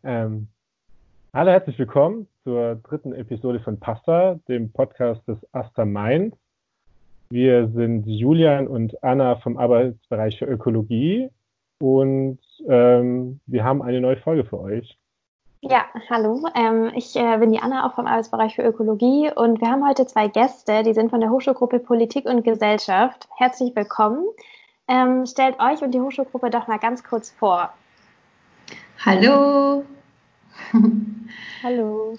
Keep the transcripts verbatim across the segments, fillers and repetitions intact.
Ähm, Hallo, herzlich willkommen zur dritten Episode von Pasta, dem Podcast des Asta Mainz. Wir sind Julian und Anna vom Arbeitsbereich für Ökologie und ähm, wir haben eine neue Folge für euch. Ja, hallo. Ähm, ich äh, bin die Anna, auch vom Arbeitsbereich für Ökologie, und wir haben heute zwei Gäste, die sind von der Hochschulgruppe Politik und Gesellschaft. Herzlich willkommen. Ähm, stellt euch und die Hochschulgruppe doch mal ganz kurz vor. Hallo. Hallo.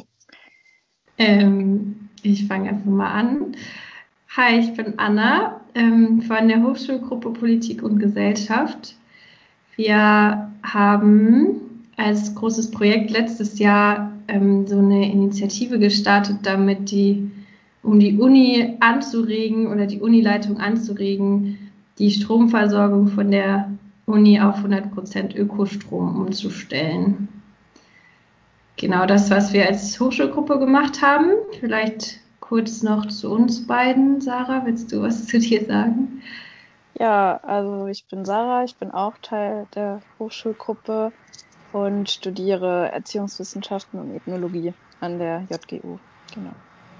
ähm, ich fange einfach mal an. Hi, ich bin Anna ähm, von der Hochschulgruppe Politik und Gesellschaft. Wir haben als großes Projekt letztes Jahr ähm, so eine Initiative gestartet, damit die, um die Uni anzuregen oder die Unileitung anzuregen, die Stromversorgung von der Uni auf hundert Prozent Ökostrom umzustellen. Genau das, was wir als Hochschulgruppe gemacht haben. Vielleicht kurz noch zu uns beiden. Sarah, willst du was zu dir sagen? Ja, also ich bin Sarah, ich bin auch Teil der Hochschulgruppe und studiere Erziehungswissenschaften und Ethnologie an der J G U. Genau.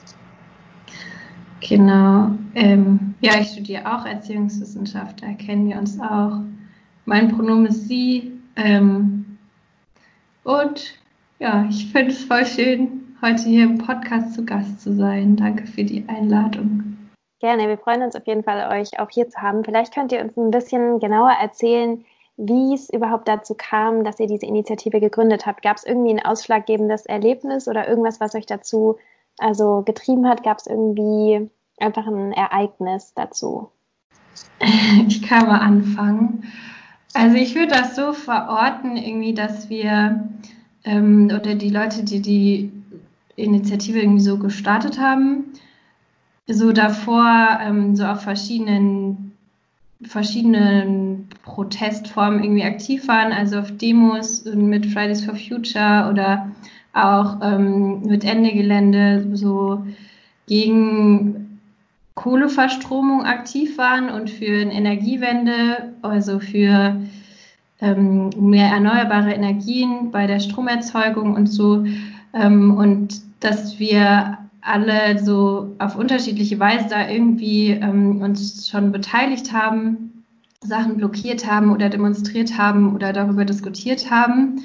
Genau. Ähm, ja, ich studiere auch Erziehungswissenschaft, da kennen wir uns auch. Mein Pronomen ist sie. Ähm, und ja, ich finde es voll schön, heute hier im Podcast zu Gast zu sein. Danke für die Einladung. Gerne, wir freuen uns auf jeden Fall, euch auch hier zu haben. Vielleicht könnt ihr uns ein bisschen genauer erzählen, wie es überhaupt dazu kam, dass ihr diese Initiative gegründet habt. Gab es irgendwie ein ausschlaggebendes Erlebnis oder irgendwas, was euch dazu also getrieben hat? Gab es irgendwie einfach ein Ereignis dazu? Ich kann mal anfangen. Also ich würde das so verorten, irgendwie, dass wir ähm, oder die Leute, die die Initiative irgendwie so gestartet haben, so davor ähm, so auf verschiedenen verschiedenen Protestformen irgendwie aktiv waren, also auf Demos mit Fridays for Future oder auch ähm, mit Ende Gelände so gegen Kohleverstromung aktiv waren und für eine Energiewende, also für ähm, mehr erneuerbare Energien bei der Stromerzeugung und so. Ähm, und dass wir alle so auf unterschiedliche Weise da irgendwie ähm, uns schon beteiligt haben, Sachen blockiert haben oder demonstriert haben oder darüber diskutiert haben.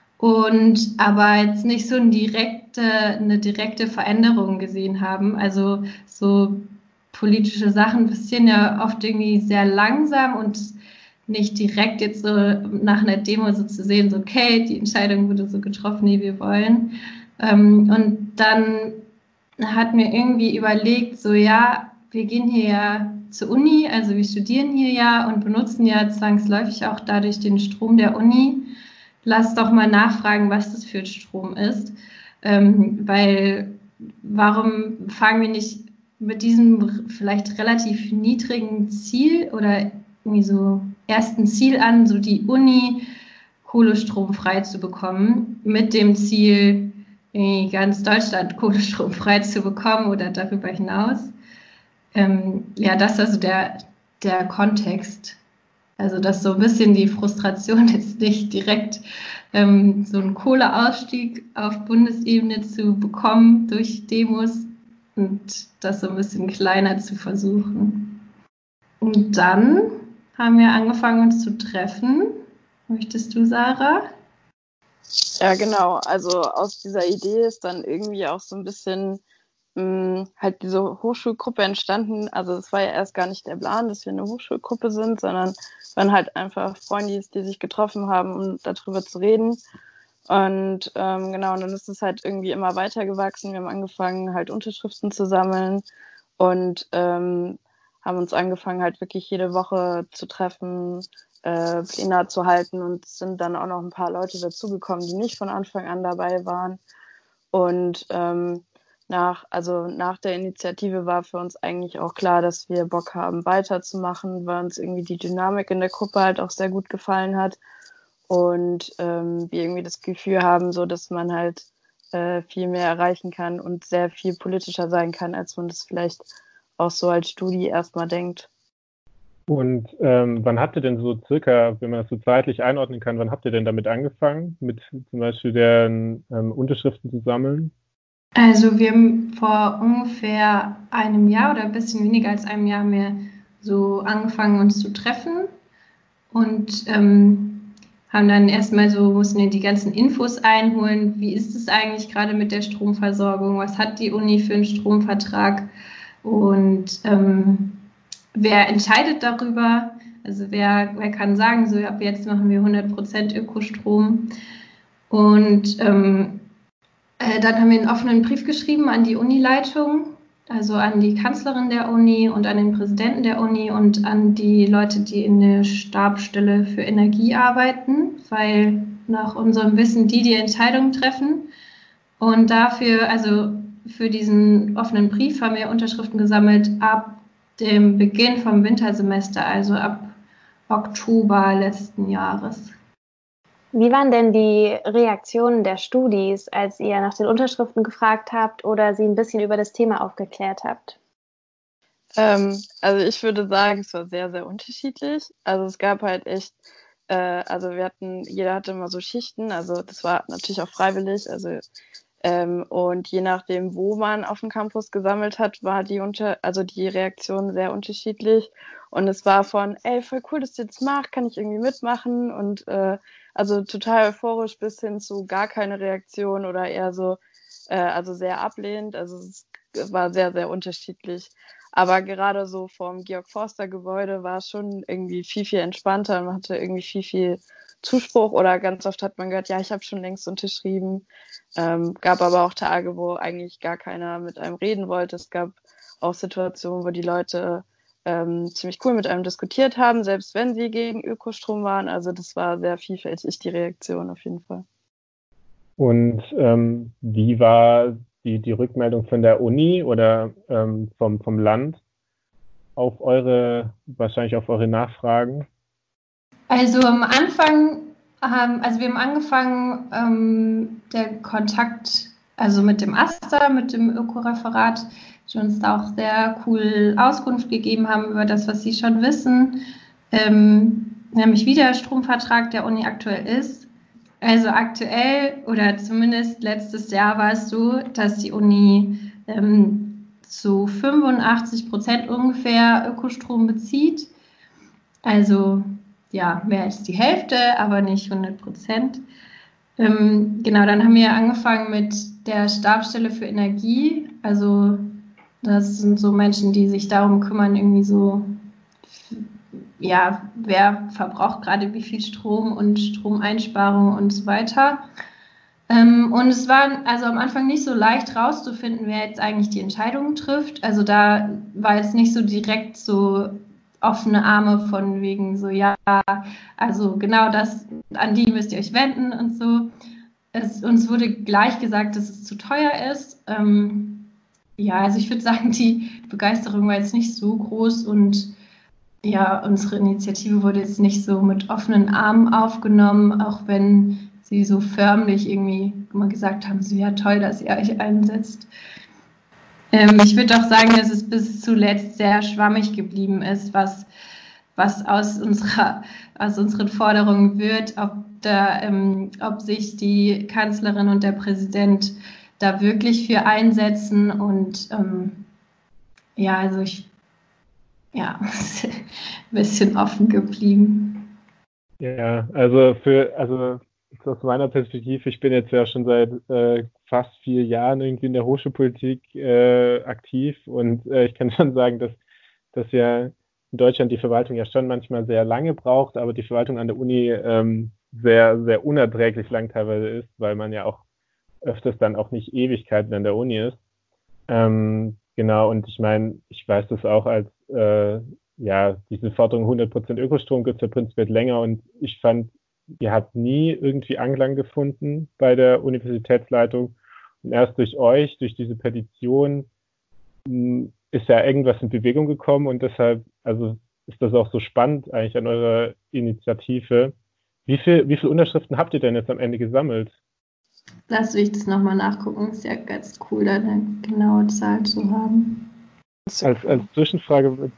Und aber jetzt nicht so eine direkte, eine direkte Veränderung gesehen haben. Also so politische Sachen passieren ja oft irgendwie sehr langsam und nicht direkt jetzt so nach einer Demo so zu sehen, so okay, die Entscheidung wurde so getroffen, wie wir wollen. Ähm, und dann hat mir irgendwie überlegt, so ja, wir gehen hier ja zur Uni, also wir studieren hier ja und benutzen ja zwangsläufig auch dadurch den Strom der Uni. Lass doch mal nachfragen, was das für ein Strom ist, ähm, weil warum fangen wir nicht mit diesem vielleicht relativ niedrigen Ziel oder irgendwie so ersten Ziel an, so die Uni kohlestromfrei zu bekommen, mit dem Ziel, ganz Deutschland kohlestromfrei zu bekommen oder darüber hinaus. Ähm, ja, das ist also der, der Kontext. Also, dass so ein bisschen die Frustration ist, nicht direkt ähm, so einen Kohleausstieg auf Bundesebene zu bekommen durch Demos und das so ein bisschen kleiner zu versuchen. Und dann haben wir angefangen, uns zu treffen. Möchtest du, Sarah? Ja, genau. Also aus dieser Idee ist dann irgendwie auch so ein bisschen mh, halt diese Hochschulgruppe entstanden. Also es war ja erst gar nicht der Plan, dass wir eine Hochschulgruppe sind, sondern waren halt einfach Freundis, die sich getroffen haben, um darüber zu reden. Und ähm, genau, und dann ist es halt irgendwie immer weiter gewachsen. Wir haben angefangen, halt Unterschriften zu sammeln und ähm, haben uns angefangen, halt wirklich jede Woche zu treffen, äh, Pläne zu halten, und es sind dann auch noch ein paar Leute dazugekommen, die nicht von Anfang an dabei waren. Und ähm, nach, also nach der Initiative war für uns eigentlich auch klar, dass wir Bock haben, weiterzumachen, weil uns irgendwie die Dynamik in der Gruppe halt auch sehr gut gefallen hat. Und ähm, wir irgendwie das Gefühl haben, so dass man halt äh, viel mehr erreichen kann und sehr viel politischer sein kann, als man das vielleicht auch so als Studi erstmal denkt. Und ähm, wann habt ihr denn so circa, wenn man das so zeitlich einordnen kann, wann habt ihr denn damit angefangen, mit zum Beispiel den ähm, Unterschriften zu sammeln? Also wir haben vor ungefähr einem Jahr oder ein bisschen weniger als einem Jahr mehr so angefangen, uns zu treffen und ähm, haben dann erstmal so, mussten wir die ganzen Infos einholen. Wie ist es eigentlich gerade mit der Stromversorgung? Was hat die Uni für einen Stromvertrag? Und ähm, wer entscheidet darüber? Also wer, wer kann sagen, so ab jetzt machen wir hundert Prozent Ökostrom? Und ähm, äh, dann haben wir einen offenen Brief geschrieben an die Unileitung, also an die Kanzlerin der Uni und an den Präsidenten der Uni und an die Leute, die in der Stabsstelle für Energie arbeiten, weil nach unserem Wissen die die Entscheidungen treffen. Und dafür, also für diesen offenen Brief haben wir Unterschriften gesammelt ab dem Beginn vom Wintersemester, also ab Oktober letzten Jahres. Wie waren denn die Reaktionen der Studis, als ihr nach den Unterschriften gefragt habt oder sie ein bisschen über das Thema aufgeklärt habt? Ähm, also ich würde sagen, es war sehr, sehr unterschiedlich. Also es gab halt echt, äh, also wir hatten, jeder hatte immer so Schichten, also das war natürlich auch freiwillig, also ähm, und je nachdem, wo man auf dem Campus gesammelt hat, war die unter, also die Reaktion sehr unterschiedlich. Und es war von, ey, voll cool, dass du jetzt machst, kann ich irgendwie mitmachen und äh, also total euphorisch bis hin zu gar keine Reaktion oder eher so, äh, also sehr ablehnend. Also es war sehr, sehr unterschiedlich. Aber gerade so vom Georg-Forster-Gebäude war es schon irgendwie viel, viel entspannter. Man hatte irgendwie viel, viel Zuspruch oder ganz oft hat man gehört, ja, ich habe schon längst unterschrieben. Ähm, gab aber auch Tage, wo eigentlich gar keiner mit einem reden wollte. Es gab auch Situationen, wo die Leute ähm, ziemlich cool mit einem diskutiert haben, selbst wenn sie gegen Ökostrom waren. Also das war sehr vielfältig, die Reaktion auf jeden Fall. Und ähm, wie war die, die Rückmeldung von der Uni oder ähm, vom, vom Land auf eure, wahrscheinlich auf eure Nachfragen? Also am Anfang, ähm, also wir haben angefangen, ähm, der Kontakt, also mit dem AStA, mit dem Ökoreferat, die uns da auch sehr cool Auskunft gegeben haben über das, was sie schon wissen, ähm, nämlich wie der Stromvertrag der Uni aktuell ist. Also aktuell oder zumindest letztes Jahr war es so, dass die Uni ähm, zu fünfundachtzig Prozent ungefähr Ökostrom bezieht. Also ja, mehr als die Hälfte, aber nicht hundert Prozent. Ähm, genau, dann haben wir angefangen mit der Stabsstelle für Energie. Also das sind so Menschen, die sich darum kümmern, irgendwie so, ja, wer verbraucht gerade wie viel Strom und Stromeinsparung und so weiter. Ähm, und es war also am Anfang nicht so leicht rauszufinden, wer jetzt eigentlich die Entscheidungen trifft. Also da war jetzt nicht so direkt so offene Arme von wegen so, ja, also genau das, an die müsst ihr euch wenden und so. Es, uns wurde gleich gesagt, dass es zu teuer ist. Ähm, ja, also ich würde sagen, die Begeisterung war jetzt nicht so groß und ja, unsere Initiative wurde jetzt nicht so mit offenen Armen aufgenommen, auch wenn sie so förmlich irgendwie immer gesagt haben, so ja toll, dass ihr euch einsetzt. Ähm, ich würde auch sagen, dass es bis zuletzt sehr schwammig geblieben ist, was, was aus, unserer, aus unseren Forderungen wird, ob, da, ähm, ob sich die Kanzlerin und der Präsident da wirklich für einsetzen. Und ähm, ja, also ich, ja, ein bisschen offen geblieben. Ja, also für, also aus meiner Perspektive, ich bin jetzt ja schon seit äh, fast vier Jahren irgendwie in der Hochschulpolitik äh, aktiv und äh, ich kann schon sagen, dass, dass ja in Deutschland die Verwaltung ja schon manchmal sehr lange braucht, aber die Verwaltung an der Uni ähm, sehr, sehr unerträglich lang teilweise ist, weil man ja auch öfters dann auch nicht Ewigkeiten an der Uni ist. Ähm, genau, und ich meine, ich weiß das auch als, äh, ja, diese Forderung hundert Prozent Ökostrom gibt es ja prinzipiell länger und ich fand, ihr habt nie irgendwie Anklang gefunden bei der Universitätsleitung. Und erst durch euch, durch diese Petition, mh, ist ja irgendwas in Bewegung gekommen und deshalb, also ist das auch so spannend eigentlich an eurer Initiative. Wie viel, wie viele Unterschriften habt ihr denn jetzt am Ende gesammelt? Lass mich das nochmal nachgucken. Ist ja ganz cool, da eine genaue Zahl zu haben. Als, als Zwischenfrage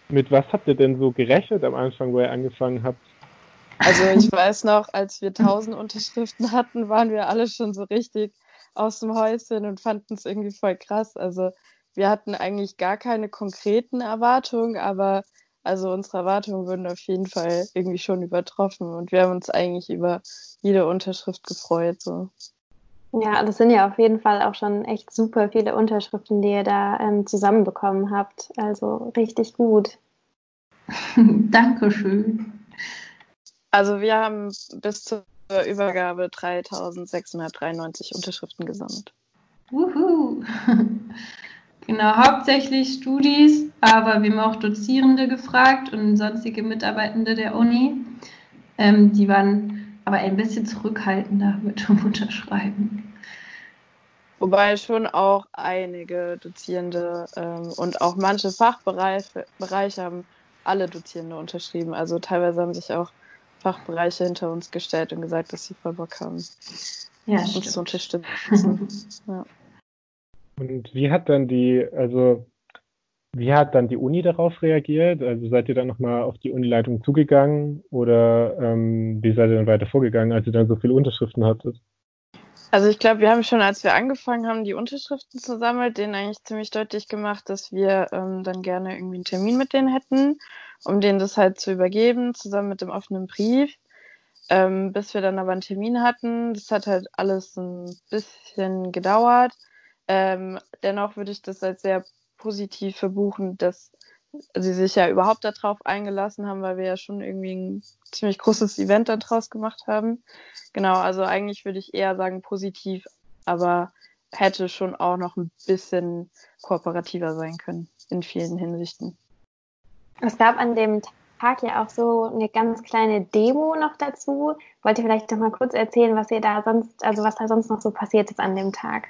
Mit was habt ihr denn so gerechnet am Anfang, wo ihr angefangen habt? Also ich weiß noch, als wir tausend Unterschriften hatten, waren wir alle schon so richtig aus dem Häuschen und fanden es irgendwie voll krass. Also wir hatten eigentlich gar keine konkreten Erwartungen, aber also unsere Erwartungen wurden auf jeden Fall irgendwie schon übertroffen und wir haben uns eigentlich über jede Unterschrift gefreut. So. Ja, das sind ja auf jeden Fall auch schon echt super viele Unterschriften, die ihr da ähm, zusammenbekommen habt. Also richtig gut. Dankeschön. Also wir haben bis zur Übergabe dreitausendsechshundertdreiundneunzig Unterschriften gesammelt. Wuhu. Genau, hauptsächlich Studis, aber wir haben auch Dozierende gefragt und sonstige Mitarbeitende der Uni. Ähm, die waren aber ein bisschen zurückhaltender mit dem Unterschreiben. Wobei schon auch einige Dozierende ähm, und auch manche Fachbereiche Bereiche haben alle Dozierende unterschrieben. Also teilweise haben sich auch Fachbereiche hinter uns gestellt und gesagt, dass sie voll Bock haben, Ja, uns stimmt. zu unterstützen. Ja. Und wie hat dann die, also wie hat dann die Uni darauf reagiert? Also seid ihr dann nochmal auf die Unileitung zugegangen oder ähm, wie seid ihr dann weiter vorgegangen, als ihr dann so viele Unterschriften hattet? Also ich glaube, wir haben schon, als wir angefangen haben, die Unterschriften zu sammeln, denen eigentlich ziemlich deutlich gemacht, dass wir ähm, dann gerne irgendwie einen Termin mit denen hätten, um denen das halt zu übergeben, zusammen mit dem offenen Brief. Ähm, bis wir dann aber einen Termin hatten. Das hat halt alles ein bisschen gedauert. Ähm, dennoch würde ich das als sehr positiv verbuchen, dass sie sich ja überhaupt darauf eingelassen haben, weil wir ja schon irgendwie ein ziemlich großes Event daraus gemacht haben. Genau, also eigentlich würde ich eher sagen positiv, aber hätte schon auch noch ein bisschen kooperativer sein können in vielen Hinsichten. Es gab an dem Tag ja auch so eine ganz kleine Demo noch dazu. Wollt ihr vielleicht noch mal kurz erzählen, was ihr da sonst, also was da sonst noch so passiert ist an dem Tag?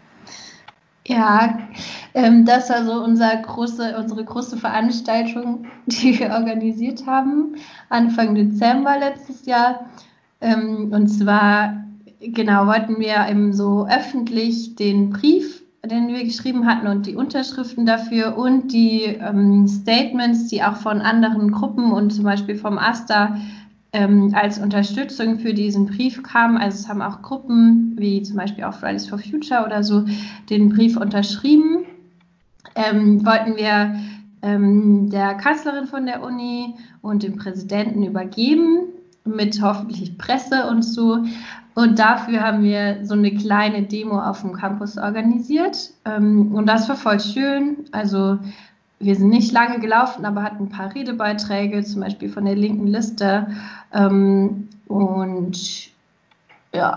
Ja, ähm, das war so unser große, unsere große Veranstaltung, die wir organisiert haben, Anfang Dezember letztes Jahr. Ähm, und zwar, genau, wollten wir eben so öffentlich den Brief, den wir geschrieben hatten und die Unterschriften dafür und die ähm, Statements, die auch von anderen Gruppen und zum Beispiel vom AStA ähm, als Unterstützung für diesen Brief kamen. Also es haben auch Gruppen, wie zum Beispiel auch Fridays for Future oder so, den Brief unterschrieben. Ähm, wollten wir ähm, der Kanzlerin von der Uni und dem Präsidenten übergeben, mit hoffentlich Presse und so. Und dafür haben wir so eine kleine Demo auf dem Campus organisiert. Ähm, und das war voll schön. Also wir sind nicht lange gelaufen, aber hatten ein paar Redebeiträge, zum Beispiel von der linken Liste. Ähm, und ja,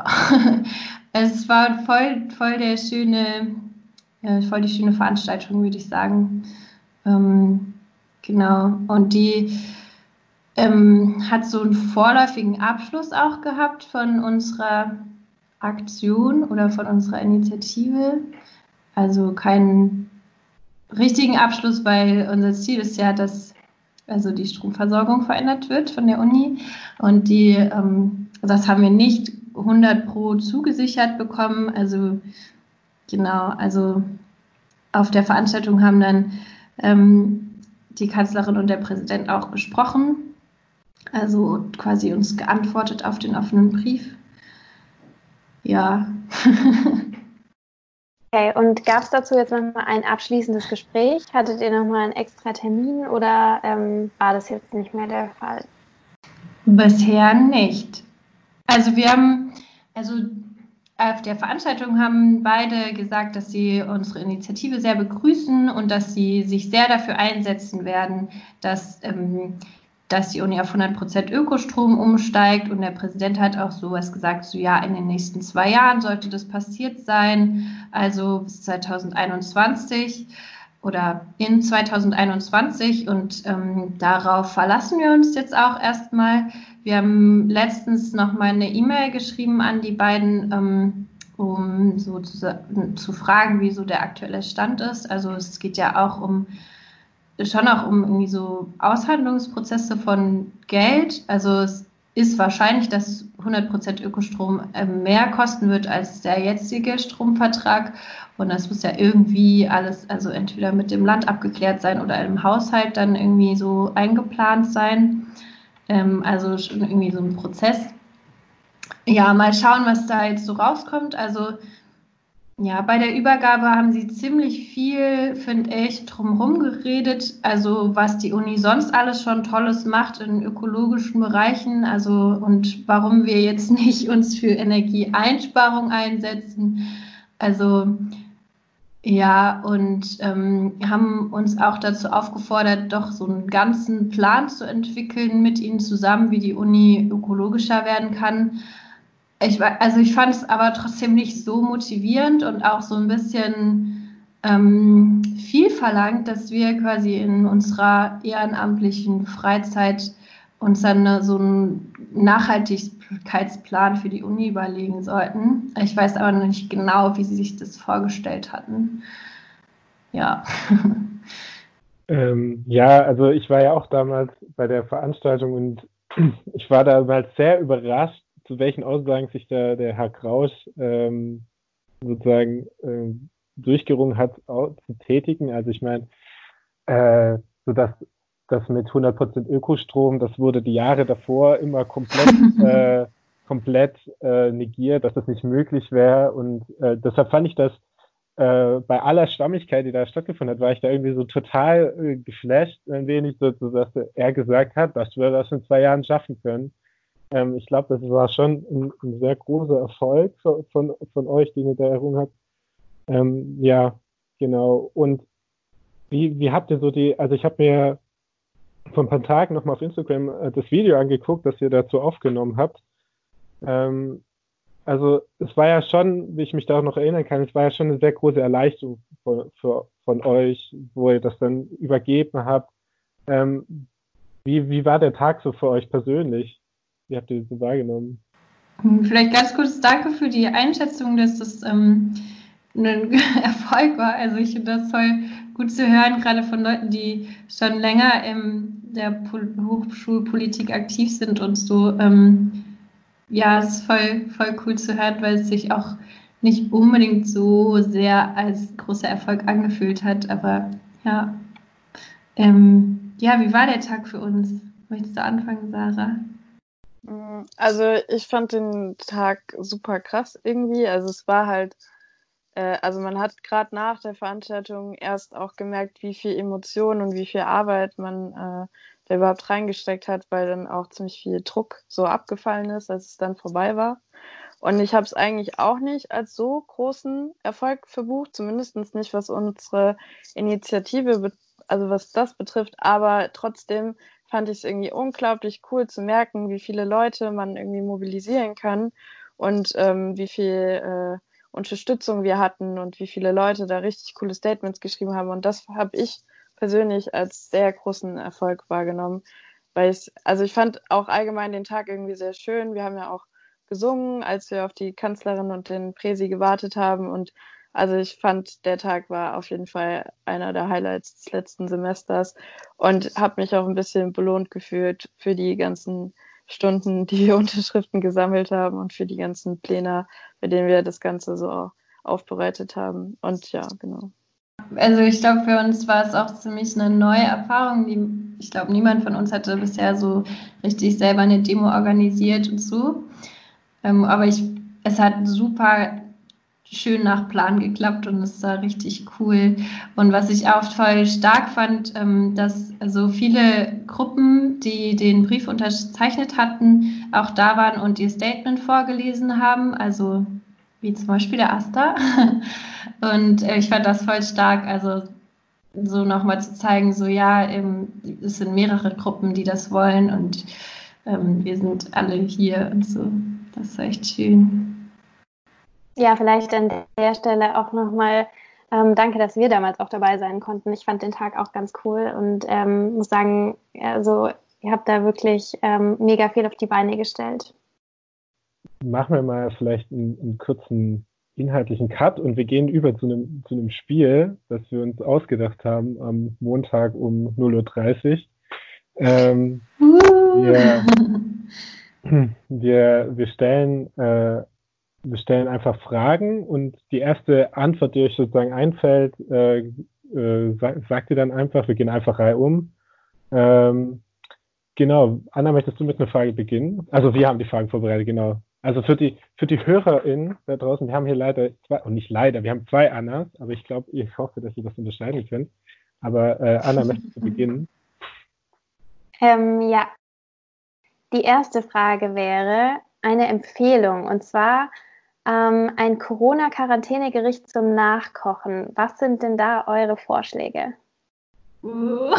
es war voll, voll der schöne, ja, voll die schöne Veranstaltung, würde ich sagen. Ähm, genau. Und die ähm, hat so einen vorläufigen Abschluss auch gehabt von unserer Aktion oder von unserer Initiative. Also keinen richtigen Abschluss, weil unser Ziel ist ja, dass also die Stromversorgung verändert wird von der Uni und die, ähm, das haben wir nicht hundert pro zugesichert bekommen. Also genau, also auf der Veranstaltung haben dann ähm, die Kanzlerin und der Präsident auch gesprochen, also quasi uns geantwortet auf den offenen Brief. Ja. Okay, und gab es dazu jetzt nochmal ein abschließendes Gespräch? Hattet ihr nochmal einen extra Termin oder ähm, war das jetzt nicht mehr der Fall? Bisher nicht. Also wir haben, also auf der Veranstaltung haben beide gesagt, dass sie unsere Initiative sehr begrüßen und dass sie sich sehr dafür einsetzen werden, dass, ähm, dass die Uni auf hundert Prozent Ökostrom umsteigt. Und der Präsident hat auch sowas gesagt, so ja, in den nächsten zwei Jahren sollte das passiert sein, also bis zweitausendeinundzwanzig oder in zweitausendeinundzwanzig. Und ähm, darauf verlassen wir uns jetzt auch erstmal. Wir haben letztens noch mal eine E-Mail geschrieben an die beiden, ähm, um so zu, zu fragen, wie so der aktuelle Stand ist. Also es geht ja auch um schon auch um irgendwie so Aushandlungsprozesse von Geld. Also es ist wahrscheinlich, dass hundert Prozent Ökostrom äh, mehr kosten wird als der jetzige Stromvertrag. Und das muss ja irgendwie alles, also entweder mit dem Land abgeklärt sein oder im Haushalt dann irgendwie so eingeplant sein. Ähm, also schon irgendwie so ein Prozess. Ja, mal schauen, was da jetzt so rauskommt. Also ja, bei der Übergabe haben sie ziemlich viel, finde ich, drumherum geredet. Also was die Uni sonst alles schon Tolles macht in ökologischen Bereichen. Also und warum wir jetzt nicht uns für Energieeinsparung einsetzen. Also ja, und ähm, haben uns auch dazu aufgefordert, doch so einen ganzen Plan zu entwickeln mit ihnen zusammen, wie die Uni ökologischer werden kann. Ich, also ich fand es aber trotzdem nicht so motivierend und auch so ein bisschen ähm, viel verlangt, dass wir quasi in unserer ehrenamtlichen Freizeit uns dann äh, so einen Nachhaltigkeitsplan für die Uni überlegen sollten. Ich weiß aber noch nicht genau, wie sie sich das vorgestellt hatten. Ja. Ähm, ja, also ich war ja auch damals bei der Veranstaltung und ich war damals sehr überrascht, zu welchen Aussagen sich da der Herr Krausch ähm, sozusagen ähm, durchgerungen hat, au- zu tätigen. Also ich meine, äh, so dass das mit hundert Prozent Ökostrom, das wurde die Jahre davor immer komplett äh, komplett äh, negiert, dass das nicht möglich wäre. Und äh, deshalb fand ich das äh, bei aller Schwammigkeit, die da stattgefunden hat, war ich da irgendwie so total äh, geflasht, ein wenig, so, so, dass er gesagt hat, dass wir das in zwei Jahren schaffen können. Ähm, ich glaube, das war schon ein, ein sehr großer Erfolg von, von, von euch, den ihr da errungen habt. Ähm, ja, genau. Und wie, wie habt ihr so die, also ich habe mir vor ein paar Tagen nochmal auf Instagram äh, das Video angeguckt, das ihr dazu aufgenommen habt. Ähm, also es war ja schon, wie ich mich da auch noch erinnern kann, es war ja schon eine sehr große Erleichterung für, für, von euch, wo ihr das dann übergeben habt. Ähm, wie, wie war der Tag so für euch persönlich? Wie habt ihr das so wahrgenommen? Vielleicht ganz kurz danke für die Einschätzung, dass das ähm, ein Erfolg war. Also ich finde das toll gut zu hören, gerade von Leuten, die schon länger in der Pol- Hochschulpolitik aktiv sind und so. Ähm, ja, es ist voll, voll cool zu hören, weil es sich auch nicht unbedingt so sehr als großer Erfolg angefühlt hat. Aber ja, ähm, ja, wie war der Tag für uns? Möchtest du anfangen, Sarah? Also ich fand den Tag super krass irgendwie. Also es war halt, äh, also man hat gerade nach der Veranstaltung erst auch gemerkt, wie viel Emotion und wie viel Arbeit man äh, da überhaupt reingesteckt hat, weil dann auch ziemlich viel Druck so abgefallen ist, als es dann vorbei war. Und ich habe es eigentlich auch nicht als so großen Erfolg verbucht, zumindest nicht was unsere Initiative, be- also was das betrifft, aber trotzdem fand ich es irgendwie unglaublich cool zu merken, wie viele Leute man irgendwie mobilisieren kann und ähm, wie viel äh, Unterstützung wir hatten und wie viele Leute da richtig coole Statements geschrieben haben. Und das habe ich persönlich als sehr großen Erfolg wahrgenommen, weil ich, also ich fand auch allgemein den Tag irgendwie sehr schön. Wir haben ja auch gesungen, als wir auf die Kanzlerin und den Präsi gewartet haben. Und also ich fand, der Tag war auf jeden Fall einer der Highlights des letzten Semesters und habe mich auch ein bisschen belohnt gefühlt für die ganzen Stunden, die wir Unterschriften gesammelt haben und für die ganzen Pläne, bei denen wir das Ganze so aufbereitet haben. Und ja, genau. Also ich glaube, für uns war es auch ziemlich eine neue Erfahrung. Die, ich glaube, niemand von uns hatte bisher so richtig selber eine Demo organisiert und so. Ähm, aber ich, es hat super schön nach Plan geklappt und es war richtig cool. Und was ich auch voll stark fand, ähm, dass so viele Gruppen, die den Brief unterzeichnet hatten, auch da waren und ihr Statement vorgelesen haben. Also wie zum Beispiel der Asta. Und äh, ich fand das voll stark, also so nochmal zu zeigen, so ja, ähm, es sind mehrere Gruppen, die das wollen und ähm, wir sind alle hier und so. Das war echt schön. Ja, vielleicht an der Stelle auch nochmal ähm, danke, dass wir damals auch dabei sein konnten. Ich fand den Tag auch ganz cool und ähm, muss sagen, also ihr habt da wirklich ähm, mega viel auf die Beine gestellt. Machen wir mal vielleicht einen, einen kurzen inhaltlichen Cut und wir gehen über zu einem, zu einem Spiel, das wir uns ausgedacht haben am Montag um null Uhr dreißig. Ähm, Uh. wir, Wir, wir stellen, äh, wir stellen einfach Fragen und die erste Antwort, die euch sozusagen einfällt, äh, äh, sa- sagt ihr dann einfach. Wir gehen einfach reihum. Ähm, genau. Anna, möchtest du mit einer Frage beginnen? Also wir haben die Fragen vorbereitet, genau. Also für die, für die HörerInnen da draußen, wir haben hier leider zwei, und nicht leider, wir haben zwei Annas, aber ich glaube, ich hoffe, dass ihr das unterscheiden könnt. Aber äh, Anna, möchtest du beginnen? Ähm, ja, die erste Frage wäre eine Empfehlung und zwar ähm, ein Corona-Quarantänegericht zum Nachkochen. Was sind denn da eure Vorschläge? Uh.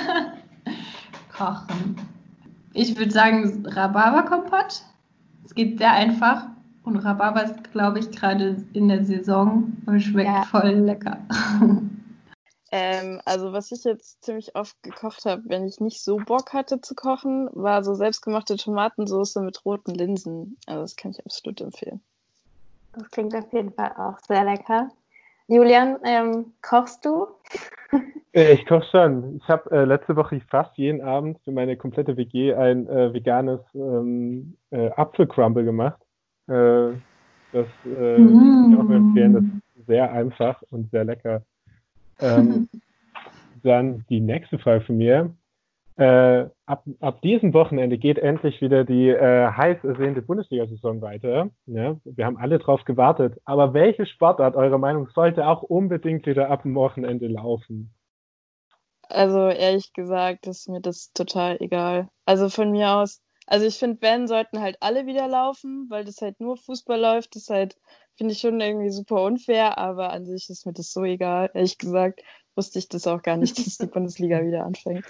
Kochen. Ich würde sagen Rhabarberkompott. Es geht sehr einfach und Rhabarber ist, glaube ich, gerade in der Saison und schmeckt Ja. voll lecker. Ähm, also was ich jetzt ziemlich oft gekocht habe, wenn ich nicht so Bock hatte zu kochen, war so selbstgemachte Tomatensauce mit roten Linsen. Also das kann ich absolut empfehlen. Das klingt auf jeden Fall auch sehr lecker. Julian, ähm, kochst du? Äh, Ich koche schon. Ich habe äh, letzte Woche fast jeden Abend für meine komplette W G ein äh, veganes ähm, äh, Apfelcrumble gemacht. Äh, das äh, kann ich auch nur empfehlen. Das Mm. ist sehr einfach und sehr lecker. Ähm, Dann die nächste Frage von mir. Äh, ab, ab diesem Wochenende geht endlich wieder die äh, heiß ersehnte Bundesliga-Saison weiter. Ja, wir haben alle drauf gewartet. Aber welche Sportart eurer Meinung sollte auch unbedingt wieder ab dem Wochenende laufen? Also ehrlich gesagt ist mir das total egal. Also von mir aus, also ich finde, wenn, sollten halt alle wieder laufen, weil das halt nur Fußball läuft. Das halt, finde ich schon irgendwie super unfair, aber an sich ist mir das so egal. Ehrlich gesagt wusste ich das auch gar nicht, dass die Bundesliga wieder anfängt.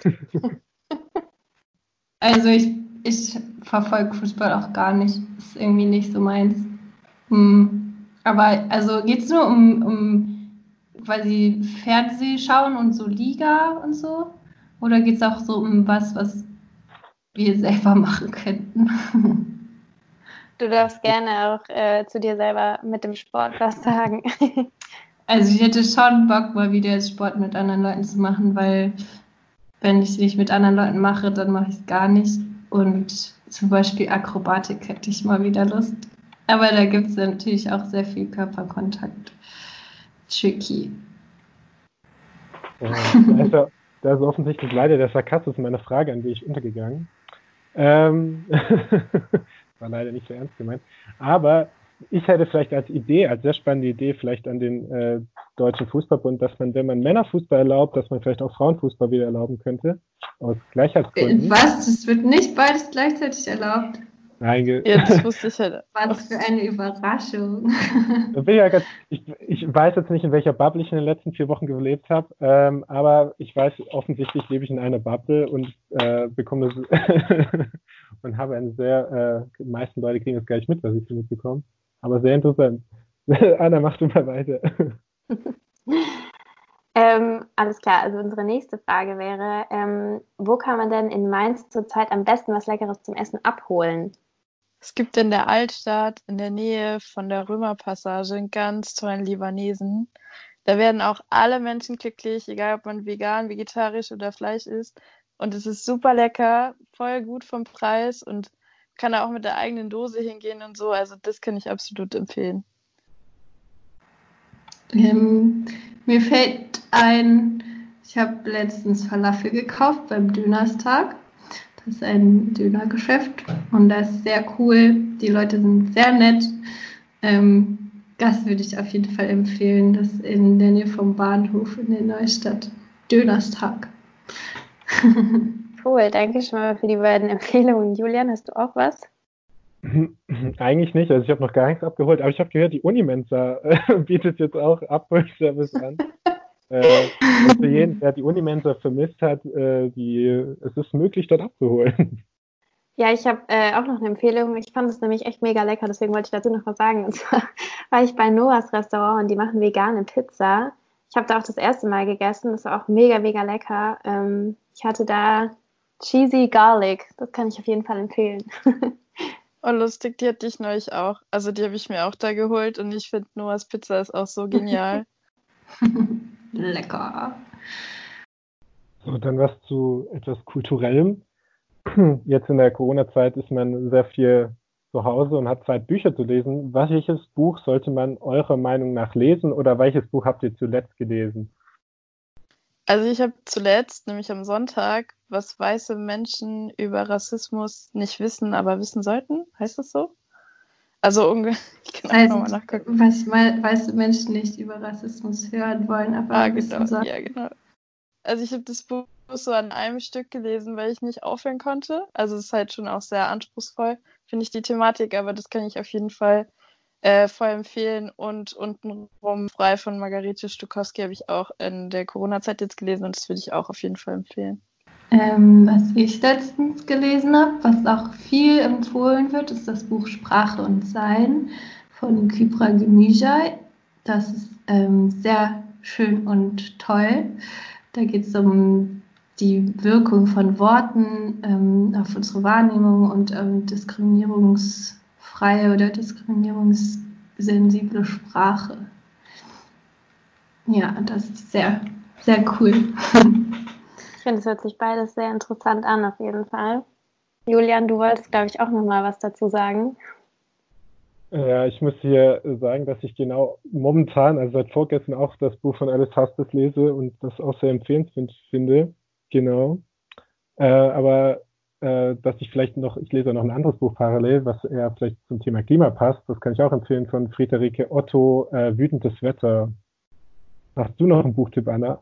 Also ich, ich verfolge Fußball auch gar nicht. Ist irgendwie nicht so meins. Hm. Aber also geht es nur um, um quasi Fernsehschauen und so Liga und so? Oder geht es auch so um was, was wir selber machen könnten? Du darfst gerne auch äh, zu dir selber mit dem Sport was sagen. Also ich hätte schon Bock, mal wieder Sport mit anderen Leuten zu machen, weil wenn ich es nicht mit anderen Leuten mache, dann mache ich es gar nicht. Und zum Beispiel Akrobatik hätte ich mal wieder Lust. Aber da gibt es natürlich auch sehr viel Körperkontakt. Tricky. Ja, da ist, ja, da ist offensichtlich leider der Sarkasmus meiner Frage an dich untergegangen. Ähm, war leider nicht so ernst gemeint. Aber ich hätte vielleicht als Idee, als sehr spannende Idee, vielleicht an den äh, Deutschen Fußballbund, dass man, wenn man Männerfußball erlaubt, dass man vielleicht auch Frauenfußball wieder erlauben könnte. Aus Gleichheitsgründen. Was? Das wird nicht beides gleichzeitig erlaubt? Nein, ge- Ja, das wusste ich halt. Was für eine Überraschung. Da bin ich, ja ganz, ich, ich weiß jetzt nicht, in welcher Bubble ich in den letzten vier Wochen gelebt habe, ähm, aber ich weiß, offensichtlich lebe ich in einer Bubble und äh, bekomme das und habe eine sehr, äh, die meisten Leute kriegen das gar nicht mit, was ich so mitbekomme. Aber sehr interessant. Anna, mach du mal weiter. Ähm, alles klar, also unsere nächste Frage wäre, ähm, wo kann man denn in Mainz zurzeit am besten was Leckeres zum Essen abholen? Es gibt in der Altstadt, in der Nähe von der Römerpassage, einen ganz tollen Libanesen. Da werden auch alle Menschen glücklich, egal ob man vegan, vegetarisch oder Fleisch isst. Und es ist super lecker, voll gut vom Preis und kann da auch mit der eigenen Dose hingehen und so. Also das kann ich absolut empfehlen. Ähm, mir fällt ein, ich habe letztens Falafel gekauft beim Dönerstag. Das ist ein Dönergeschäft und das ist sehr cool. Die Leute sind sehr nett. Ähm, das würde ich auf jeden Fall empfehlen. Das ist in der Nähe vom Bahnhof in der Neustadt. Dönerstag. Cool, danke schon mal für die beiden Empfehlungen. Julian, hast du auch was? Eigentlich nicht, also ich habe noch gar nichts abgeholt, aber ich habe gehört, die Unimensa äh, bietet jetzt auch Abholservice an. Äh, und für jeden, der die Unimensa vermisst hat, äh, die, es ist möglich, dort abzuholen. Ja, ich habe äh, auch noch eine Empfehlung. Ich fand es nämlich echt mega lecker, deswegen wollte ich dazu noch was sagen. Und zwar war ich bei Noahs Restaurant und die machen vegane Pizza. Ich habe da auch das erste Mal gegessen. Das war auch mega, mega lecker. Ähm, ich hatte da Cheesy Garlic. Das kann ich auf jeden Fall empfehlen. Oh, lustig, die hatte ich neulich auch. Also die habe ich mir auch da geholt und ich finde Noahs Pizza ist auch so genial. Lecker. So, dann was zu etwas Kulturellem. Jetzt in der Corona-Zeit ist man sehr viel zu Hause und hat Zeit, Bücher zu lesen. Welches Buch sollte man eurer Meinung nach lesen oder welches Buch habt ihr zuletzt gelesen? Also ich habe zuletzt, nämlich am Sonntag, was weiße Menschen über Rassismus nicht wissen, aber wissen sollten. Heißt das so? Also unge- ich kann Das auch nochmal heißt, nachgucken. was mei- weiße Menschen nicht über Rassismus hören wollen, aber Ah, wissen genau, sollen. ja, genau. Also ich habe das Buch so an einem Stück gelesen, weil ich nicht aufhören konnte. Also es ist halt schon auch sehr anspruchsvoll, finde ich, die Thematik, aber das kann ich auf jeden Fall äh, voll empfehlen. Und untenrum Frei von Margarete Stokowski habe ich auch in der Corona-Zeit jetzt gelesen und das würde ich auch auf jeden Fall empfehlen. Ähm, was ich letztens gelesen habe, was auch viel empfohlen wird, ist das Buch Sprache und Sein von Kypra Gümüşay. Das ist ähm, sehr schön und toll. Da geht es um die Wirkung von Worten ähm, auf unsere Wahrnehmung und ähm, diskriminierungsfreie oder diskriminierungssensible Sprache. Ja, das ist sehr, sehr cool. Ich finde, es hört sich beides sehr interessant an, auf jeden Fall. Julian, du wolltest, glaube ich, auch noch mal was dazu sagen. Ja, ich muss hier sagen, dass ich genau momentan, also seit vorgestern auch das Buch von Alice Hastes lese und das auch sehr empfehlenswert finde. Genau. Äh, aber äh, dass ich vielleicht noch, ich lese noch ein anderes Buch parallel, was eher vielleicht zum Thema Klima passt. Das kann ich auch empfehlen von Friederike Otto, äh, Wütendes Wetter. Hast du noch einen Buchtipp, Anna?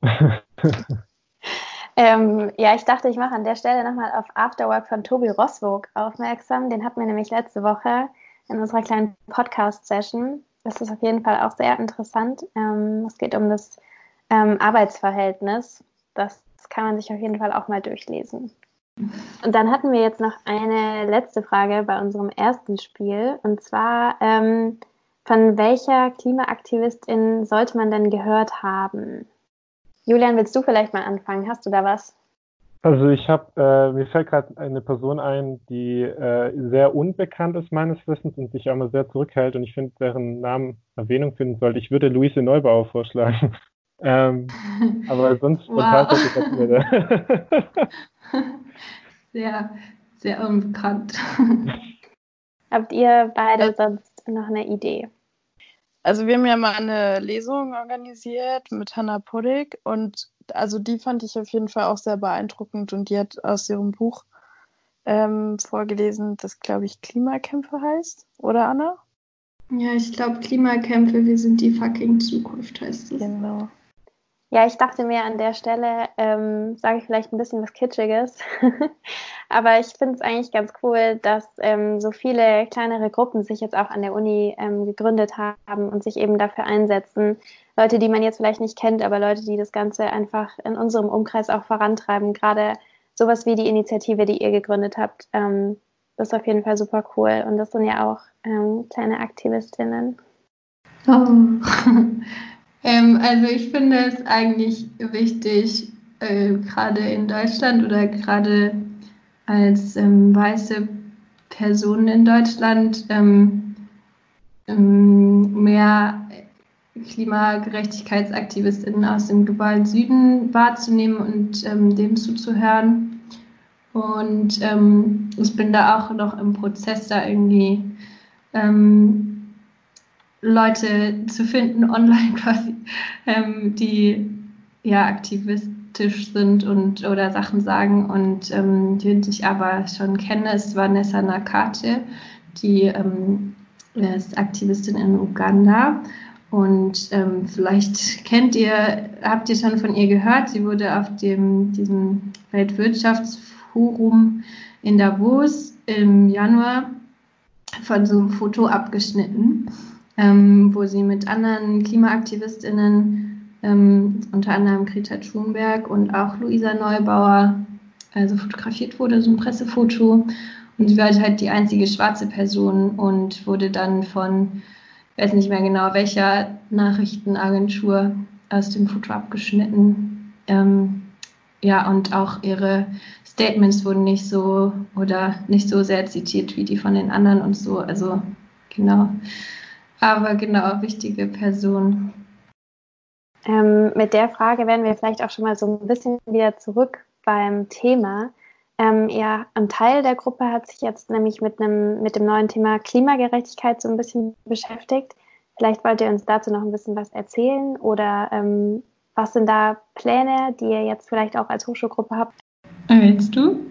Ähm, ja, ich dachte, ich mache an der Stelle nochmal auf Afterwork von Tobi Roswog aufmerksam. Den hatten wir nämlich letzte Woche in unserer kleinen Podcast-Session. Das ist auf jeden Fall auch sehr interessant. Ähm, es geht um das ähm, Arbeitsverhältnis. Das kann man sich auf jeden Fall auch mal durchlesen. Und dann hatten wir jetzt noch eine letzte Frage bei unserem ersten Spiel. Und zwar, ähm, von welcher Klimaaktivistin sollte man denn gehört haben? Julian, willst du vielleicht mal anfangen? Hast du da was? Also ich habe, äh, mir fällt gerade eine Person ein, die äh, sehr unbekannt ist meines Wissens und sich auch mal sehr zurückhält und ich finde, deren Namen Erwähnung finden sollte. Ich würde Luise Neubauer vorschlagen. ähm, aber sonst spontan Wow. fällt mir gerade wieder. Sehr, sehr unbekannt. Habt ihr beide sonst noch eine Idee? Also wir haben ja mal eine Lesung organisiert mit Hannah Poddick und also die fand ich auf jeden Fall auch sehr beeindruckend und die hat aus ihrem Buch ähm, vorgelesen, das glaube ich Klimakämpfe heißt, oder Anna? Ja, ich glaube Klimakämpfe, wir sind die fucking Zukunft, heißt es. Genau. Ja, ich dachte mir an der Stelle, ähm, sage ich vielleicht ein bisschen was Kitschiges, aber ich finde es eigentlich ganz cool, dass ähm, so viele kleinere Gruppen sich jetzt auch an der Uni ähm, gegründet haben und sich eben dafür einsetzen. Leute, die man jetzt vielleicht nicht kennt, aber Leute, die das Ganze einfach in unserem Umkreis auch vorantreiben. Gerade sowas wie die Initiative, die ihr gegründet habt, ähm, das ist auf jeden Fall super cool. Und das sind ja auch ähm, kleine Aktivistinnen. Oh. ähm, also ich finde es eigentlich wichtig, äh, gerade in Deutschland oder gerade als ähm, weiße Person in Deutschland ähm, ähm, mehr Klimagerechtigkeitsaktivistinnen aus dem globalen Süden wahrzunehmen und ähm, dem zuzuhören. Und ähm, ich bin da auch noch im Prozess, da irgendwie ähm, Leute zu finden online quasi, ähm, die ja aktivistisch sind und oder Sachen sagen und ähm, die ich aber schon kenne, ist Vanessa Nakate, die ähm, ist Aktivistin in Uganda und ähm, vielleicht kennt ihr, habt ihr schon von ihr gehört, sie wurde auf dem diesem Weltwirtschaftsforum in Davos im Januar von so einem Foto abgeschnitten, ähm, wo sie mit anderen KlimaaktivistInnen, ähm, unter anderem Greta Thunberg und auch Luisa Neubauer, also fotografiert wurde, so ein Pressefoto. Und sie war halt die einzige schwarze Person und wurde dann von, ich weiß nicht mehr genau welcher Nachrichtenagentur, aus dem Foto abgeschnitten. Ähm, ja, und auch ihre Statements wurden nicht so oder nicht so sehr zitiert wie die von den anderen und so. Also genau. Aber genau, wichtige Person. Ähm, mit der Frage wären wir vielleicht auch schon mal so ein bisschen wieder zurück beim Thema. Ähm, ja, ein Teil der Gruppe hat sich jetzt nämlich mit einem, mit dem neuen Thema Klimagerechtigkeit so ein bisschen beschäftigt. Vielleicht wollt ihr uns dazu noch ein bisschen was erzählen oder ähm, was sind da Pläne, die ihr jetzt vielleicht auch als Hochschulgruppe habt? Willst du?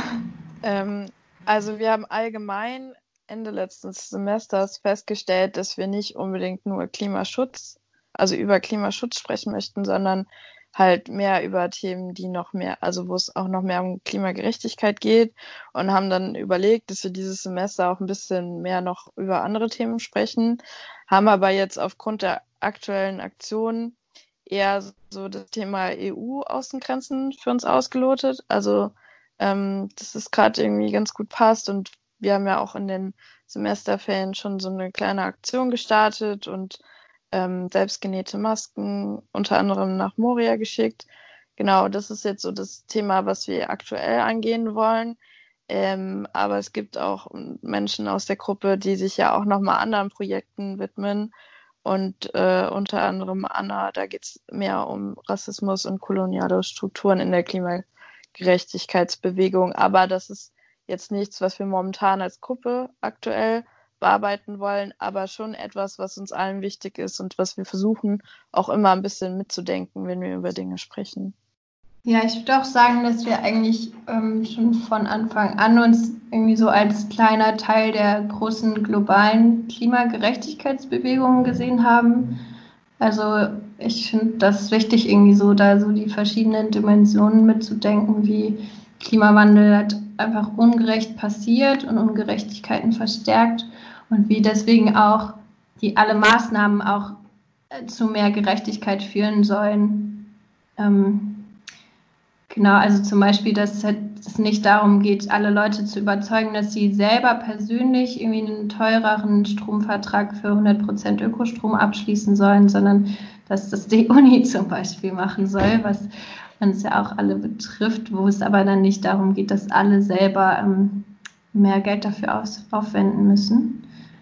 Ähm, also wir haben allgemein Ende letzten Semesters festgestellt, dass wir nicht unbedingt nur Klimaschutz, also über Klimaschutz sprechen möchten, sondern halt mehr über Themen, die noch mehr, also wo es auch noch mehr um Klimagerechtigkeit geht, und haben dann überlegt, dass wir dieses Semester auch ein bisschen mehr noch über andere Themen sprechen, haben aber jetzt aufgrund der aktuellen Aktionen eher so das Thema E U-Außengrenzen für uns ausgelotet. Also ähm, dass es gerade irgendwie ganz gut passt, und wir haben ja auch in den Semesterferien schon so eine kleine Aktion gestartet und ähm, selbstgenähte Masken unter anderem nach Moria geschickt. Genau, das ist jetzt so das Thema, was wir aktuell angehen wollen. Ähm, aber es gibt auch Menschen aus der Gruppe, die sich ja auch nochmal anderen Projekten widmen. Und äh, unter anderem Anna, da geht es mehr um Rassismus und koloniale Strukturen in der Klimagerechtigkeitsbewegung. Aber das ist jetzt nichts, was wir momentan als Gruppe aktuell bearbeiten wollen, aber schon etwas, was uns allen wichtig ist und was wir versuchen, auch immer ein bisschen mitzudenken, wenn wir über Dinge sprechen. Ja, ich würde auch sagen, dass wir eigentlich ähm, schon von Anfang an uns irgendwie so als kleiner Teil der großen globalen Klimagerechtigkeitsbewegungen gesehen haben. Also ich finde das wichtig, irgendwie so da so die verschiedenen Dimensionen mitzudenken, wie Klimawandel halt einfach ungerecht passiert und Ungerechtigkeiten verstärkt und wie deswegen auch die alle Maßnahmen auch äh, zu mehr Gerechtigkeit führen sollen. Ähm, Genau, also zum Beispiel, dass es nicht darum geht, alle Leute zu überzeugen, dass sie selber persönlich irgendwie einen teureren Stromvertrag für hundert Prozent Ökostrom abschließen sollen, sondern dass das die Uni zum Beispiel machen soll, was uns ja auch alle betrifft, wo es aber dann nicht darum geht, dass alle selber ähm, mehr Geld dafür aus, aufwenden müssen.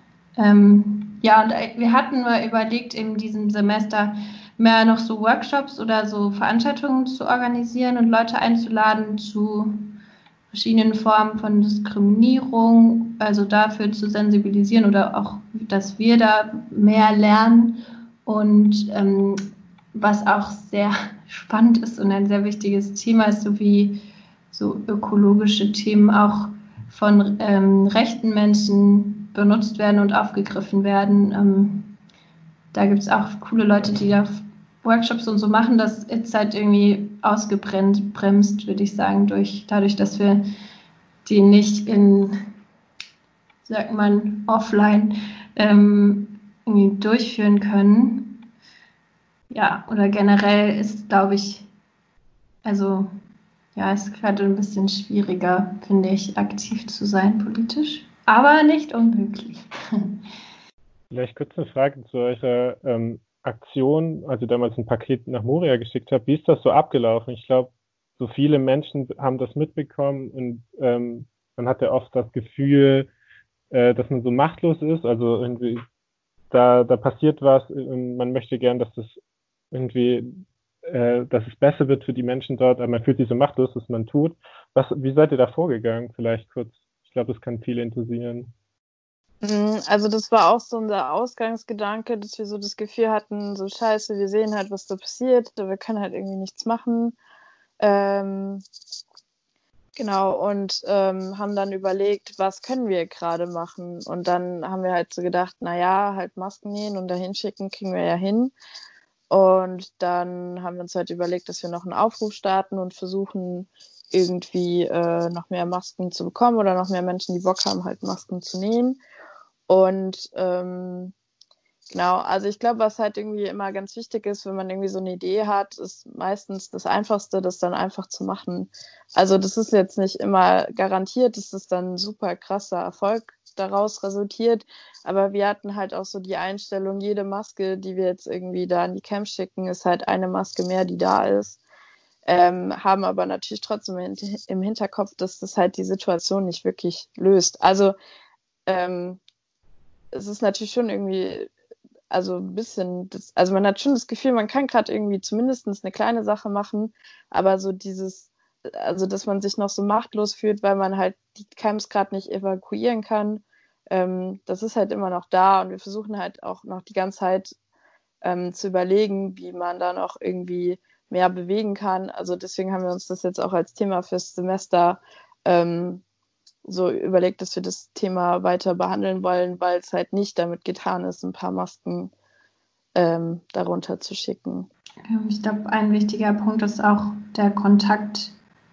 Ähm, ja, und wir hatten mal überlegt, in diesem Semester mehr noch so Workshops oder so Veranstaltungen zu organisieren und Leute einzuladen zu verschiedenen Formen von Diskriminierung, also dafür zu sensibilisieren oder auch, dass wir da mehr lernen. Und ähm, was auch sehr spannend ist und ein sehr wichtiges Thema ist, so wie so ökologische Themen auch von ähm, rechten Menschen benutzt werden und aufgegriffen werden. Ähm, da gibt es auch coole Leute, die da Workshops und so machen. Das ist halt irgendwie ausgebremst, würde ich sagen, durch, dadurch, dass wir die nicht in, sagt man, offline ähm, irgendwie durchführen können. Ja, oder generell ist, glaube ich, also ja, es ist gerade ein bisschen schwieriger, finde ich, aktiv zu sein politisch, aber nicht unmöglich. Vielleicht kurz eine Frage zu eurer ähm, Aktion, als ihr damals ein Paket nach Moria geschickt habt. Wie ist das so abgelaufen? Ich glaube, so viele Menschen haben das mitbekommen und ähm, man hat ja oft das Gefühl, äh, dass man so machtlos ist. Also irgendwie, da, da passiert was und man möchte gern, dass das irgendwie, äh, dass es besser wird für die Menschen dort, aber man fühlt sich so machtlos, was man tut. Was, wie seid ihr da vorgegangen? Vielleicht kurz. Ich glaube, das kann viele interessieren. Also das war auch so unser Ausgangsgedanke, dass wir so das Gefühl hatten, so scheiße, wir sehen halt, was da passiert, aber wir können halt irgendwie nichts machen. Ähm, genau, und ähm, haben dann überlegt, was können wir gerade machen? Und dann haben wir halt so gedacht, naja, halt Masken nähen und dahin schicken, kriegen wir ja hin. Und dann haben wir uns halt überlegt, dass wir noch einen Aufruf starten und versuchen, irgendwie äh, noch mehr Masken zu bekommen oder noch mehr Menschen, die Bock haben, halt Masken zu nähen. Und ähm, genau, also ich glaube, was halt irgendwie immer ganz wichtig ist, wenn man irgendwie so eine Idee hat, ist meistens das Einfachste, das dann einfach zu machen. Also das ist jetzt nicht immer garantiert, dass das dann ein super krasser Erfolg daraus resultiert, aber wir hatten halt auch so die Einstellung, jede Maske, die wir jetzt irgendwie da an die Camp schicken, ist halt eine Maske mehr, die da ist. Ähm, haben aber natürlich trotzdem im Hinterkopf, dass das halt die Situation nicht wirklich löst. Also ähm, es ist natürlich schon irgendwie, also ein bisschen, das, also man hat schon das Gefühl, man kann gerade irgendwie zumindest eine kleine Sache machen, aber so dieses also dass man sich noch so machtlos fühlt, weil man halt die Camps gerade nicht evakuieren kann. Ähm, das ist halt immer noch da und wir versuchen halt auch noch die ganze Zeit ähm, zu überlegen, wie man da noch irgendwie mehr bewegen kann. Also deswegen haben wir uns das jetzt auch als Thema fürs Semester ähm, so überlegt, dass wir das Thema weiter behandeln wollen, weil es halt nicht damit getan ist, ein paar Masken ähm, darunter zu schicken. Ich glaube, ein wichtiger Punkt ist auch der Kontakt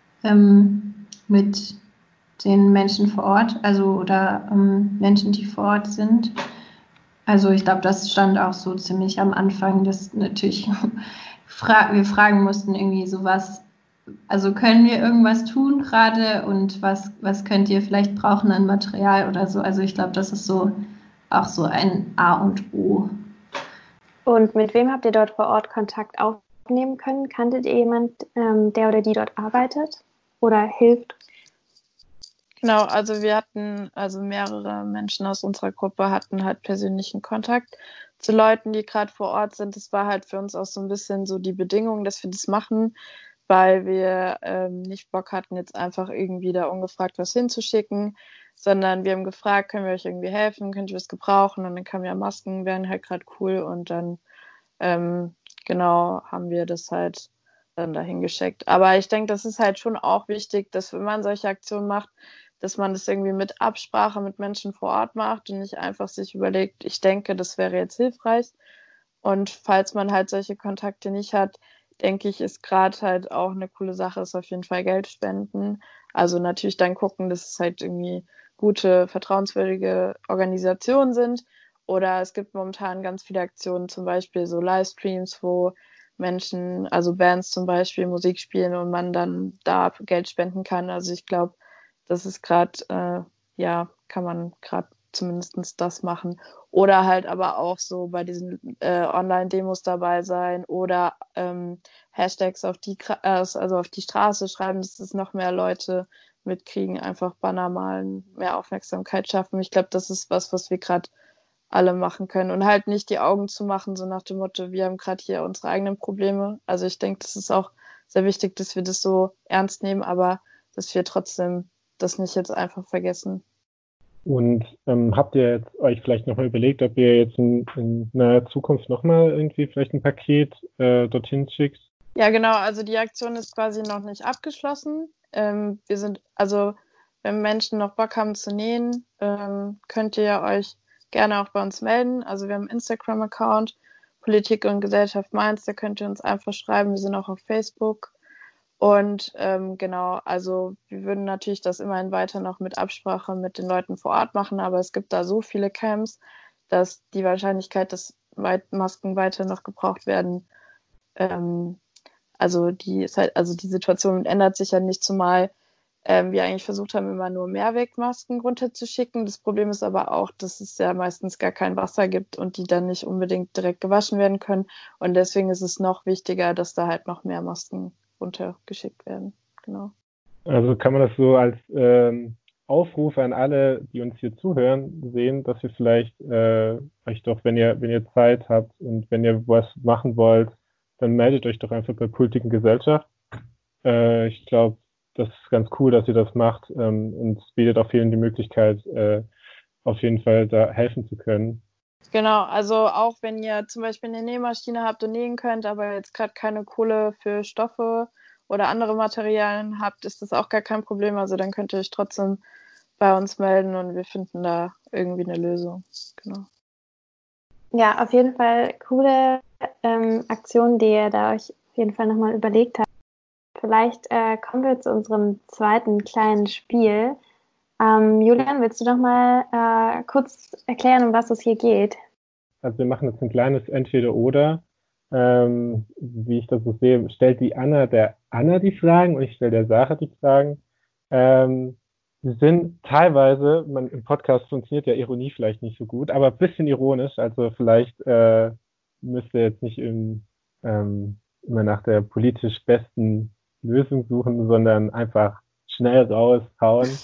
ähm, mit den Menschen vor Ort, also oder ähm, Menschen, die vor Ort sind. Also ich glaube, das stand auch so ziemlich am Anfang, dass natürlich fra- wir fragen mussten irgendwie sowas, also können wir irgendwas tun gerade und was, was könnt ihr vielleicht brauchen an Material oder so. Also ich glaube, das ist so auch so ein A und O. Und mit wem habt ihr dort vor Ort Kontakt aufnehmen können? Kanntet ihr jemanden, ähm, der oder die dort arbeitet oder hilft? Genau, also wir hatten, also mehrere Menschen aus unserer Gruppe hatten halt persönlichen Kontakt zu Leuten, die gerade vor Ort sind. Das war halt für uns auch so ein bisschen so die Bedingung, dass wir das machen, weil wir ähm, nicht Bock hatten, jetzt einfach irgendwie da ungefragt was hinzuschicken, sondern wir haben gefragt, können wir euch irgendwie helfen, könnt ihr was gebrauchen? Und dann kamen ja Masken, wären halt gerade cool und dann ähm, genau haben wir das halt dann dahin geschickt. Aber ich denke, das ist halt schon auch wichtig, dass wenn man solche Aktionen macht, dass man das irgendwie mit Absprache mit Menschen vor Ort macht und nicht einfach sich überlegt, ich denke, das wäre jetzt hilfreich. Und falls man halt solche Kontakte nicht hat, denke ich, ist gerade halt auch eine coole Sache, ist auf jeden Fall Geld spenden. Also natürlich dann gucken, dass es halt irgendwie gute, vertrauenswürdige Organisationen sind. Oder es gibt momentan ganz viele Aktionen, zum Beispiel so Livestreams, wo Menschen, also Bands zum Beispiel, Musik spielen und man dann da Geld spenden kann. Also ich glaube, das ist gerade, äh, ja, kann man gerade zumindest das machen. Oder halt aber auch so bei diesen äh, Online-Demos dabei sein oder ähm, Hashtags auf die, äh, also auf die Straße schreiben, dass es noch mehr Leute mitkriegen, einfach Banner malen, mehr Aufmerksamkeit schaffen. Ich glaube, das ist was, was wir gerade alle machen können und halt nicht die Augen zu machen, so nach dem Motto, wir haben gerade hier unsere eigenen Probleme. Also ich denke, das ist auch sehr wichtig, dass wir das so ernst nehmen, aber dass wir trotzdem das nicht jetzt einfach vergessen. Und ähm, habt ihr jetzt euch vielleicht nochmal überlegt, ob ihr jetzt in, in naher Zukunft nochmal irgendwie vielleicht ein Paket äh, dorthin schickt? Ja, genau. Also die Aktion ist quasi noch nicht abgeschlossen. Ähm, wir sind, also wenn Menschen noch Bock haben zu nähen, ähm, könnt ihr euch gerne auch bei uns melden. Also wir haben einen Instagram-Account, Politik und Gesellschaft Mainz, da könnt ihr uns einfach schreiben. Wir sind auch auf Facebook. Und ähm, genau, also wir würden natürlich das immerhin weiter noch mit Absprache mit den Leuten vor Ort machen, aber es gibt da so viele Camps, dass die Wahrscheinlichkeit, dass weit Masken weiter noch gebraucht werden, ähm, also die ist halt, also die Situation ändert sich ja nicht, zumal ähm, wir eigentlich versucht haben, immer nur Mehrwegmasken runterzuschicken. Das Problem ist aber auch, dass es ja meistens gar kein Wasser gibt und die dann nicht unbedingt direkt gewaschen werden können. Und deswegen ist es noch wichtiger, dass da halt noch mehr Masken runtergeschickt werden. Genau. Also kann man das so als ähm, Aufruf an alle, die uns hier zuhören, sehen, dass ihr vielleicht äh, euch doch, wenn ihr, wenn ihr Zeit habt und wenn ihr was machen wollt, dann meldet euch doch einfach bei Politik und Gesellschaft. Äh, ich glaube, das ist ganz cool, dass ihr das macht ähm, und es bietet auch vielen die Möglichkeit, äh, auf jeden Fall da helfen zu können. Genau, also auch wenn ihr zum Beispiel eine Nähmaschine habt und nähen könnt, aber jetzt gerade keine Kohle für Stoffe oder andere Materialien habt, ist das auch gar kein Problem. Also dann könnt ihr euch trotzdem bei uns melden und wir finden da irgendwie eine Lösung. Genau. Ja, auf jeden Fall coole ähm, Aktionen, die ihr da euch auf jeden Fall nochmal überlegt habt. Vielleicht äh, kommen wir zu unserem zweiten kleinen Spiel. Ähm, Julian, willst du noch mal äh, kurz erklären, um was es hier geht? Also wir machen jetzt ein kleines Entweder-Oder. Ähm, wie ich das so sehe, stellt die Anna der Anna die Fragen und ich stelle der Sarah die Fragen. Ähm, sie sind teilweise, man, im Podcast funktioniert ja Ironie vielleicht nicht so gut, aber ein bisschen ironisch. Also vielleicht äh, müsst ihr jetzt nicht im, ähm, immer nach der politisch besten Lösung suchen, sondern einfach schnell raushauen.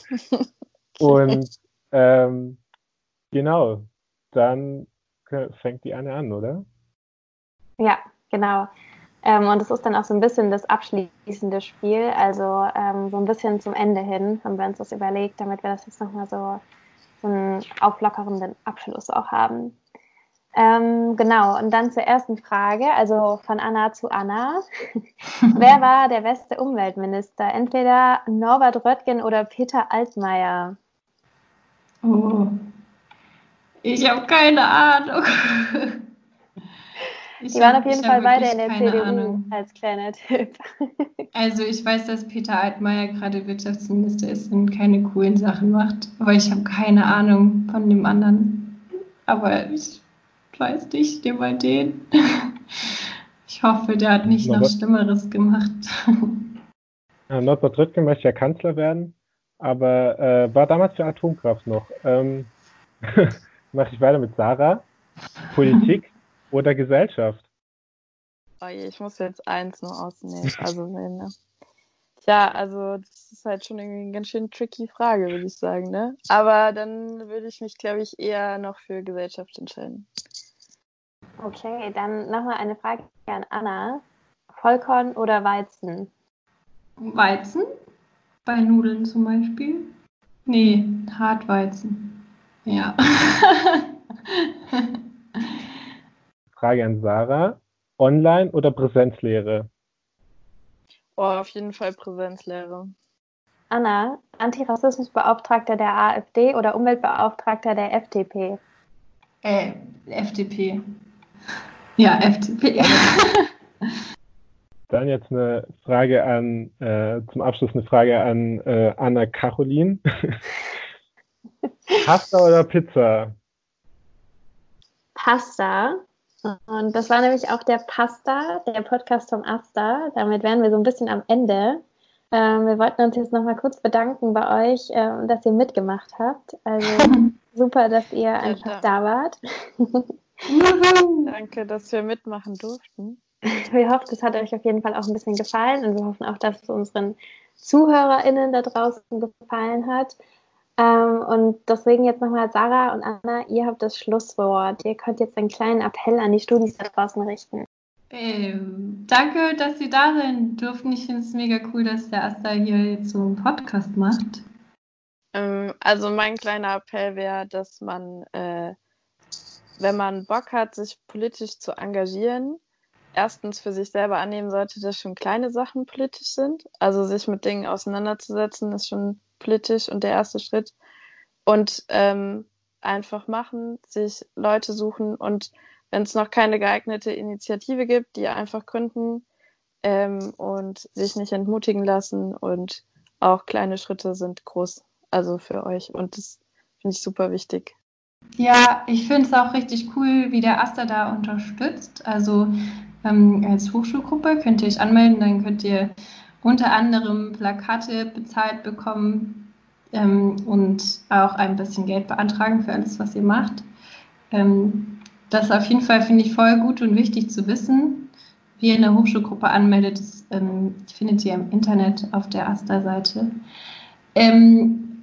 Und ähm, genau, dann fängt die Anne an, oder? Ja, genau. Ähm, und es ist dann auch so ein bisschen das abschließende Spiel, also ähm, so ein bisschen zum Ende hin haben wir uns das überlegt, damit wir das jetzt nochmal so, so einen auflockernden Abschluss auch haben. Ähm, genau, und dann zur ersten Frage, also von Anna zu Anna. Wer war der beste Umweltminister? Entweder Norbert Röttgen oder Peter Altmaier? Oh, ich habe keine Ahnung. Ich Die waren hab, auf jeden ich hab Fall beide wirklich in der keine C D U Ahnung. als kleiner Tipp. Also ich weiß, dass Peter Altmaier gerade Wirtschaftsminister ist und keine coolen Sachen macht, aber ich habe keine Ahnung von dem anderen. Aber ich weiß nicht, ich nehme mal den. Ich hoffe, der hat nicht noch Norbert, Schlimmeres gemacht. äh, Norbert Röttgen möchte ja Kanzler werden, aber äh, war damals für Atomkraft noch. Ähm, mache ich weiter mit Sarah. Politik oder Gesellschaft? Oh je, ich muss jetzt eins nur ausnehmen. Also, nee, ne? Tja, also das ist halt schon irgendwie eine ganz schön tricky Frage, würde ich sagen, ne? Aber dann würde ich mich, glaube ich, eher noch für Gesellschaft entscheiden. Okay, dann nochmal eine Frage an Anna. Vollkorn oder Weizen? Weizen? Bei Nudeln zum Beispiel? Nee, Hartweizen. Ja. Frage an Sarah. Online oder Präsenzlehre? Oh, auf jeden Fall Präsenzlehre. Anna, Antirassismusbeauftragter der AfD oder Umweltbeauftragter der F D P? Äh, F D P. Ja, F D P. Dann jetzt eine Frage an, äh, zum Abschluss eine Frage an äh, Anna Karolin. Pasta oder Pizza? Pasta. Und das war nämlich auch der Pasta, der Podcast vom Asta. Damit wären wir so ein bisschen am Ende. Ähm, wir wollten uns jetzt nochmal kurz bedanken bei euch, ähm, dass ihr mitgemacht habt. Also super, dass ihr Ja, einfach da. da wart. Danke, dass wir mitmachen durften. Wir hoffen, es hat euch auf jeden Fall auch ein bisschen gefallen und wir hoffen auch, dass es unseren ZuhörerInnen da draußen gefallen hat. Ähm, und deswegen jetzt nochmal Sarah und Anna, ihr habt das Schlusswort. Ihr könnt jetzt einen kleinen Appell an die Studis da draußen richten. Ähm, danke, dass Sie da sein durften. Ich finde es mega cool, dass der Asta hier jetzt so einen Podcast macht. Ähm, also mein kleiner Appell wäre, dass man, äh, wenn man Bock hat, sich politisch zu engagieren, erstens für sich selber annehmen sollte, dass schon kleine Sachen politisch sind. Also sich mit Dingen auseinanderzusetzen, ist schon politisch und der erste Schritt. Und ähm, einfach machen, sich Leute suchen und wenn es noch keine geeignete Initiative gibt, die einfach gründen ähm, und sich nicht entmutigen lassen und auch kleine Schritte sind groß, also für euch und das finde ich super wichtig. Ja, ich finde es auch richtig cool, wie der Asta da unterstützt. Also ähm, als Hochschulgruppe könnt ihr euch anmelden, dann könnt ihr unter anderem Plakate bezahlt bekommen ähm, und auch ein bisschen Geld beantragen für alles, was ihr macht. Ähm, das auf jeden Fall finde ich voll gut und wichtig zu wissen. Wie ihr eine Hochschulgruppe anmeldet, das ähm, findet ihr im Internet auf der Asta-Seite. Ähm,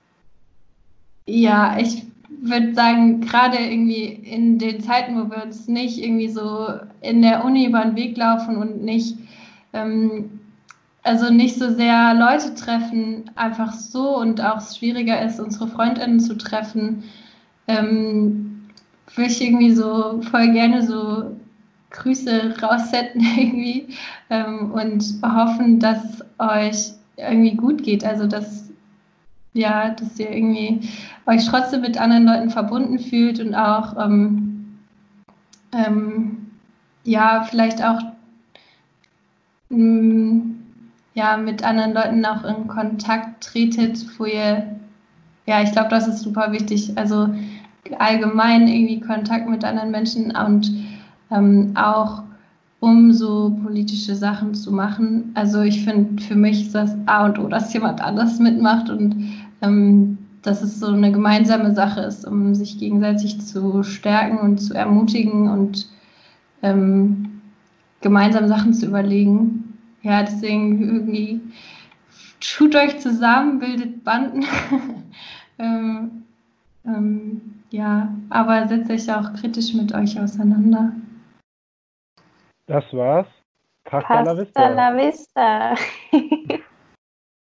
ja, ich würde sagen, gerade irgendwie in den Zeiten, wo wir uns nicht irgendwie so in der Uni über den Weg laufen und nicht, ähm, also nicht so sehr Leute treffen, einfach so und auch es schwieriger ist, unsere FreundInnen zu treffen, ähm, würde ich irgendwie so voll gerne so Grüße raussenden irgendwie ähm, und hoffen, dass es euch irgendwie gut geht. Also dass ja, dass ihr irgendwie euch trotzdem mit anderen Leuten verbunden fühlt und auch ähm, ähm, ja, vielleicht auch mh, ja, mit anderen Leuten auch in Kontakt tretet, wo ihr, ja, ich glaube, das ist super wichtig. Also allgemein irgendwie Kontakt mit anderen Menschen und ähm, auch um so politische Sachen zu machen. Also ich finde, für mich ist das A und O, dass jemand anders mitmacht und ähm, dass es so eine gemeinsame Sache ist, um sich gegenseitig zu stärken und zu ermutigen und ähm, gemeinsam Sachen zu überlegen. Ja, deswegen irgendwie tut euch zusammen, bildet Banden. ähm, ähm, ja, aber setzt euch auch kritisch mit euch auseinander. Das war's Pasta la Pasta vista. la vista.